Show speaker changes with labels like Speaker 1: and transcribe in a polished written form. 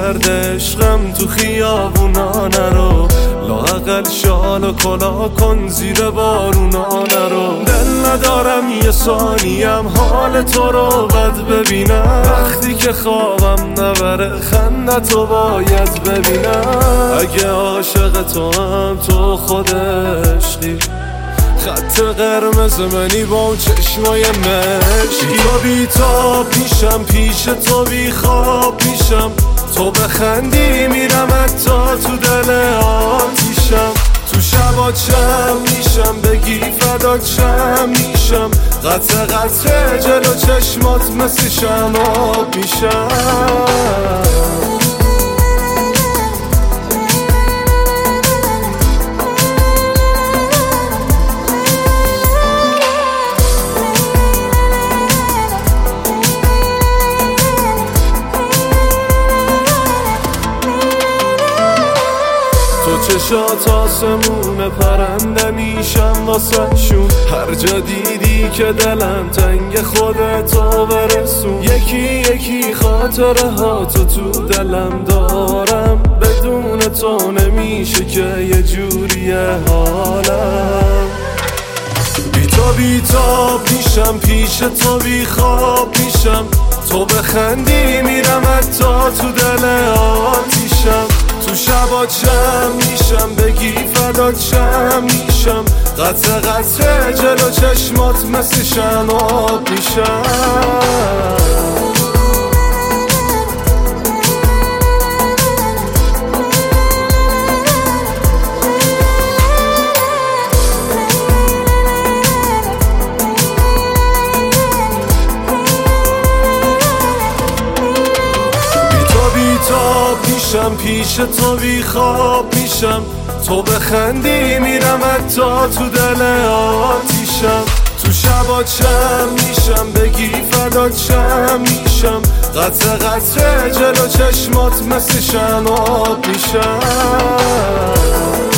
Speaker 1: سرد عشقم تو خیابونا نرو، لااقل شال و کلا کن زیر بارونا نرو. دل ندارم یه ثانیم حال تو رو بد ببینم، وقتی که خوابم نبره خندتو باید ببینم. اگه عاشق تو هم تو خود عشقی، خط قرمز منی با چشمای مشکی. تو بی تاب میشم پیش تو، بی خواب میشم تو بخندی میرم حتی تو دل آتیشم. تو شبا چم میشم بگی فدا چم میشم، قطع قطع جلو چشمات مثل شماب میشم. تو چشات آسمون پرنده میشم واسه شون، هر جا دیدی که دلم تنگ خودتو برسون. یکی یکی خاطره ها تو دلم دارم، بدون تو نمیشه که یه جوریه حالم. بی تو بی تاب میشم پیش تو، بی خواب میشم تو بخندی میرم حتی تو دل آتیشم. تو شبا چم میشم بگی فدا چم میشم، قطع قطع جلو چشمات مثل شماب میشم. میشم پیش تو، بی خواب میشم تو بخندی میرم حتی تو دل آتیشم. تو شبا چم میشم بگی فدا چم میشم، قطع قطع جلو چشمات مثل شماب میشم.